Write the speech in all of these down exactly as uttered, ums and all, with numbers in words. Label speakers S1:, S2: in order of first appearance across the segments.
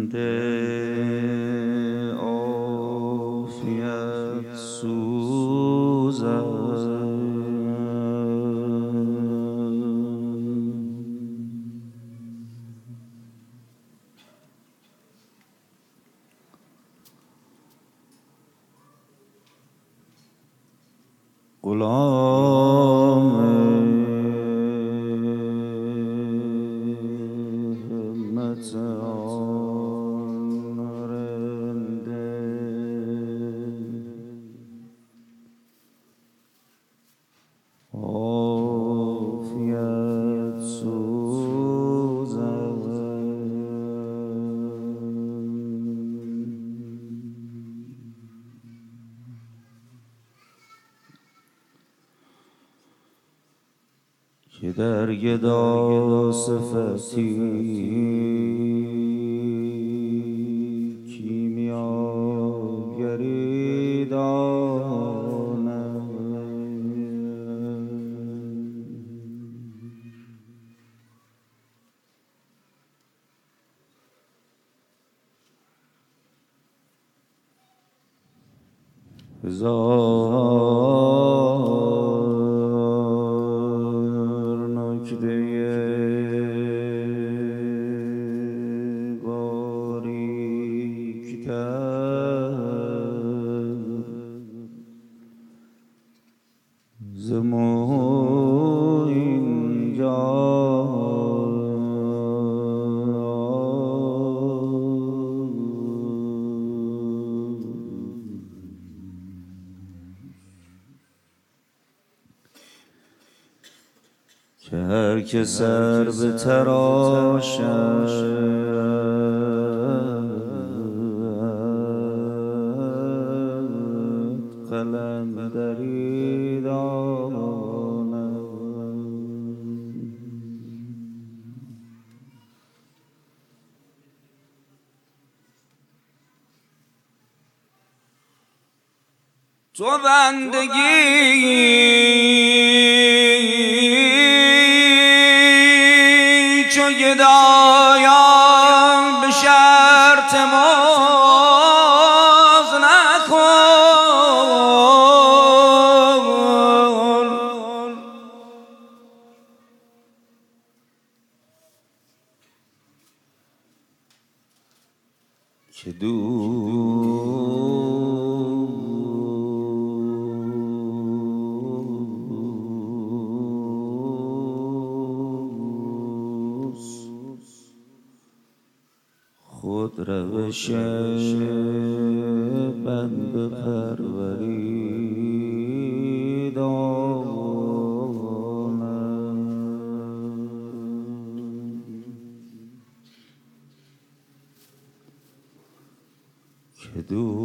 S1: عافیت سوزم غلام همت آن رنده عافیت سوزم که در گدا صفتی کیمیاگری داند هزار نکته باریک تر ز مو اینجا که هر که سر به تراشد قلندری داند تو بندگی چو گدایان به شرط ماز نکن که خود روش بنده پروری داند که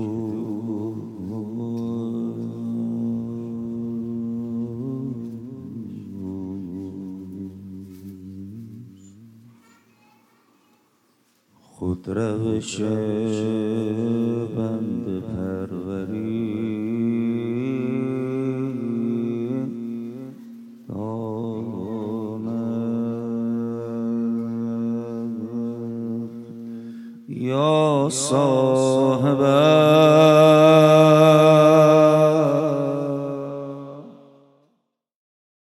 S1: خود روش بنده پروری داند یا صاحب